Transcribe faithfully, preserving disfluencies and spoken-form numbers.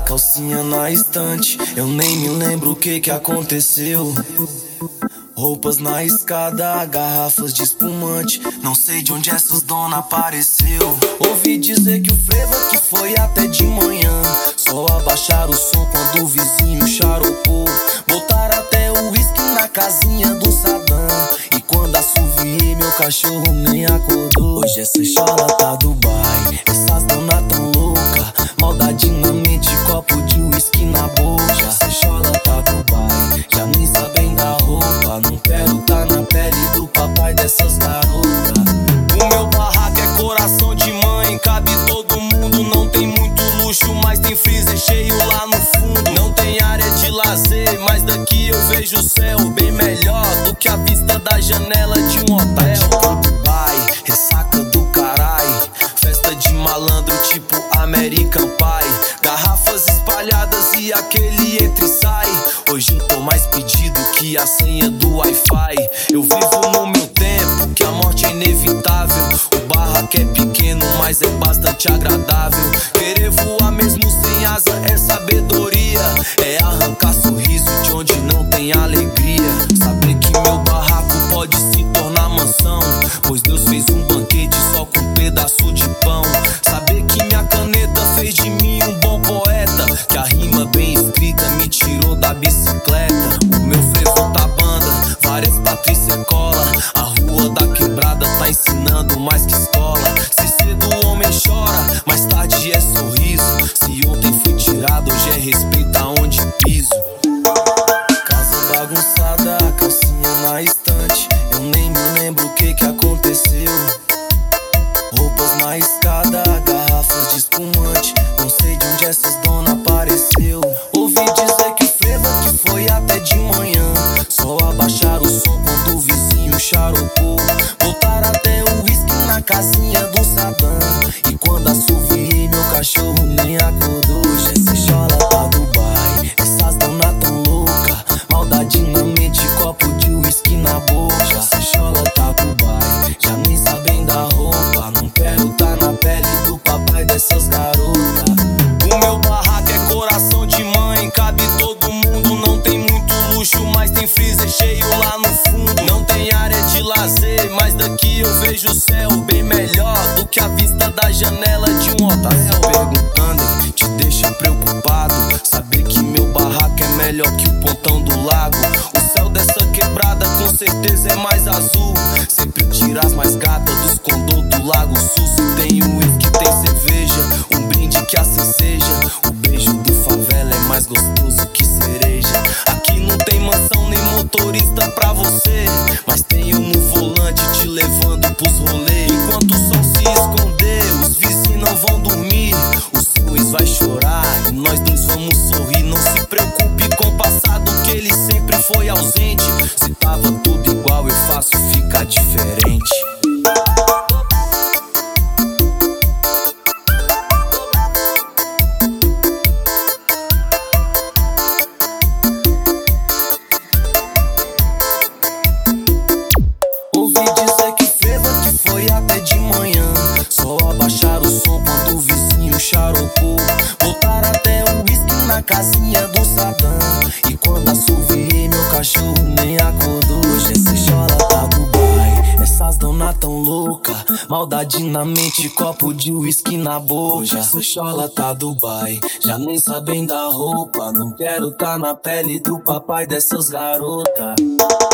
calcinha na estante. Eu nem me lembro o que que aconteceu. Roupas na escada, garrafas de espumante. Não sei de onde essas dona apareceu. Ouvi dizer que o frevo que foi até de manhã. Só abaixaram o som quando o vizinho charopou. Botaram até o uísque na casinha do Saddam. E quando assoviei, meu cachorro nem acordou. Hoje essa chola tá Dubai, essas dona tão louca. Maldade na mente, copo de uísque na boca. Essa chola tá Dubai, já nem sabem da roupa. Não quero tá na pele do papai dessas garotas. O meu barraco é coração de mãe, cabe todo mundo. Não tem muito luxo, mas tem freezer cheio lá no fundo. Não tem área de lazer, mas daqui eu vejo o céu bem melhor do que a vista da janela de um hotel. Dubai, ressaca do carai, festa de malandro tipo American Pie. Garrafas espalhadas e aquele entra e sai. Hoje eu tô mais pedido que a senha do Wi-Fi. Eu vivo no meu tempo, que a morte é inevitável. O barraco é pequeno, mas é bastante agradável. Querer voar mesmo sem asa é sabedoria. É arrancar sorriso de onde não tem alegria. Saber que meu barraco pode se tornar mansão, pois Deus fez um banquete só com um pedaço de pão. Saber que minha caneta fez de mim um bom poeta, que a rima bem escrita me tirou da bicicleta. O meu frevo tá banda, várias Patrícia cola. A rua da quebrada tá ensinando mais que escola. Se cedo o homem chora, mais tarde é sorriso. Se ontem fui tirado, hoje é respeito aonde piso. Casa bagunçada, calcinha na estante. Eu nem me lembro o que que aconteceu. Roupas na escada, garrafas de espumante. Não sei de onde essas dona apareceu. Ouvi dizer que o frevo que foi até de manhã. Só abaixaram o som quando o vizinho charopou. Botaram até o uísque na casinha do Saddam. E quando assoviei, meu cachorro nem acordou. Hoje essa chola tá Dubai, essas dona tão louca. Maldade na mente, copo de uísque na boca. Essa chola tá Dubai, já nem sabem da roupa. Não quero tá na pele do papai dessas garotas. O meu barraco é coração de mãe, cabe todo mundo. Não tem muito luxo, mas tem freezer cheio lá no fundo. Não tem área de lazer, mas daqui eu vejo o céu bem melhor do que a vista da janela de um hotel. Perguntando, hein, te deixa preocupado. Saber que meu barraco é melhor que o pontão do lago. O céu dessa quebrada com certeza é mais azul. Sempre tira as mais gatas dos condô do Lago Sul. Se tem um uísque, tem cerveja, um brinde que assim seja. O beijo do favela é mais gostoso que cereja. Aqui não tem mansão nem motorista pra você, mas tem um no volante te levando pros rolês. Enquanto o sol se esconder, os vizinhos não vão dormir. O Suez vai chorar e nós dois vamos sorrir. Não se preocupe com o passado, que ele sempre foi ausente. Se tava tudo igual, eu faço ficar diferente. Ouvi dizer que o frevo que foi até de manhã. Só abaixaram o som quando o vizinho charopou. Botaram até o uísque na casinha do Saddam. E quando assoviei, meu cachorro nem acordou. Hoje essa chola tá Dubai, essas dona tão louca. Maldade na mente, copo de uísque na boca. Hoje essa chola tá Dubai, já nem sabem da roupa. Não quero tá na pele do papai dessas garotas.